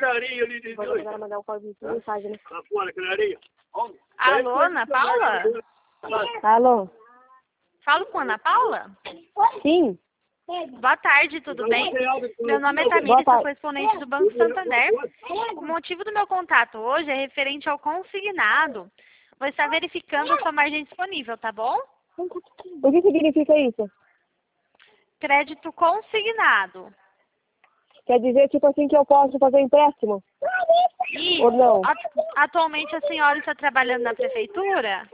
aquela areia ali dentro. Vou mandar um mensagem, né? Lá fora, aquela areia. Alô, Ana Paula? Alô? Falo com a Ana Paula? Sim. Boa tarde, tudo bem? Meu nome é Tamires, sou correspondente do Banco Santander. O motivo do meu contato hoje é referente ao consignado. Vou estar verificando a sua margem disponível, tá bom? O que significa isso? Crédito consignado. Quer dizer, tipo assim, que eu posso fazer empréstimo? E Ou não? atualmente a senhora está trabalhando na prefeitura?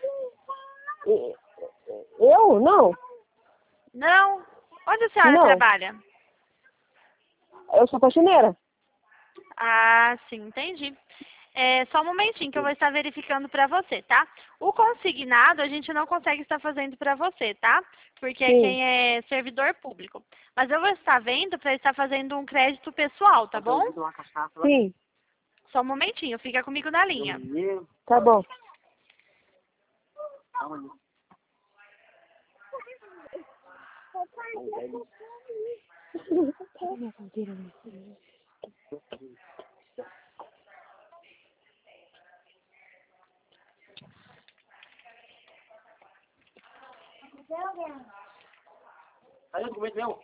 Eu? Não. Não? Onde a senhora Não. trabalha? Eu sou faxineira. Ah, sim, entendi. Só um momentinho que eu vou estar verificando para você, tá? O consignado a gente não consegue estar fazendo para você, tá? Porque é Sim. quem é servidor público. Mas eu vou estar vendo para estar fazendo um crédito pessoal, tá bom? Sim. Só um momentinho, fica comigo na linha. Tá bom. Aí, documento meu.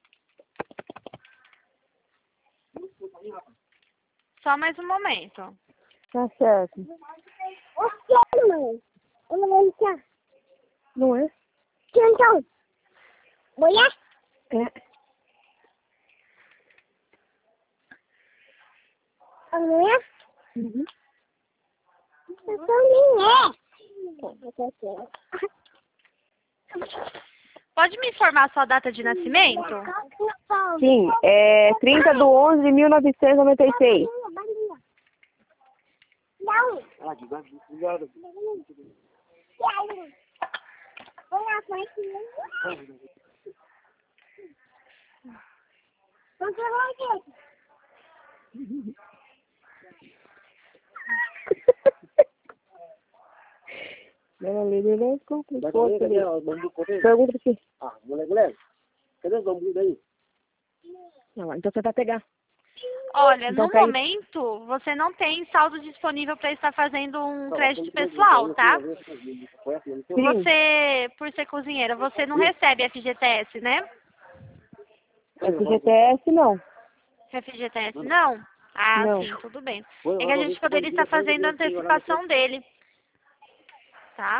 Só mais um momento. Tá certo. Não é? Então, mulher? É. Mulher? Uhum. Eu também é. Pode me informar a sua data de nascimento? Sim, é 30/11/1996. Não. Ah, obrigado. Vou lá, vai. Você vai ver. Dona Lídia, não complicou. Cadê o bambu correndo? Pergunta aqui. Ah, moleque, cadê os bambus daí? Não, então você vai pegar. Olha, Então, no cai- momento, você não tem saldo disponível para estar fazendo um crédito pessoal, tá? Você, por ser cozinheira, você não recebe FGTS, né? FGTS não. FGTS não? Ah, Não. sim, tudo bem. É que a gente poderia estar fazendo a antecipação dele, tá?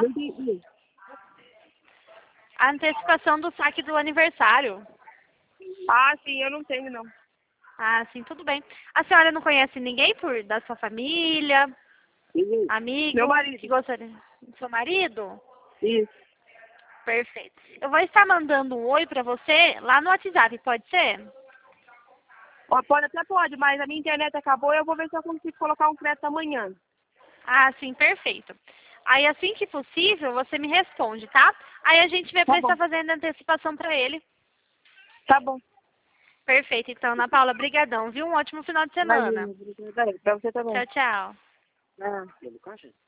A antecipação do saque do aniversário. Ah, sim, eu não tenho, não. Ah, sim, tudo bem. A senhora não conhece ninguém da sua família, amigo? Meu marido. Que gostaria? Seu marido? Isso. Perfeito. Eu vou estar mandando um oi para você lá no WhatsApp, pode ser? Ó, pode, mas a minha internet acabou e eu vou ver se eu consigo colocar um crédito amanhã. Ah, sim, perfeito. Aí, assim que possível, você me responde, tá? Aí a gente vê para estar fazendo a antecipação para ele. Tá bom. Perfeito. Então, Ana Paula, brigadão, viu? Um ótimo final de semana. Imagina, pra você também. Tchau, tchau. Ah. Caixa?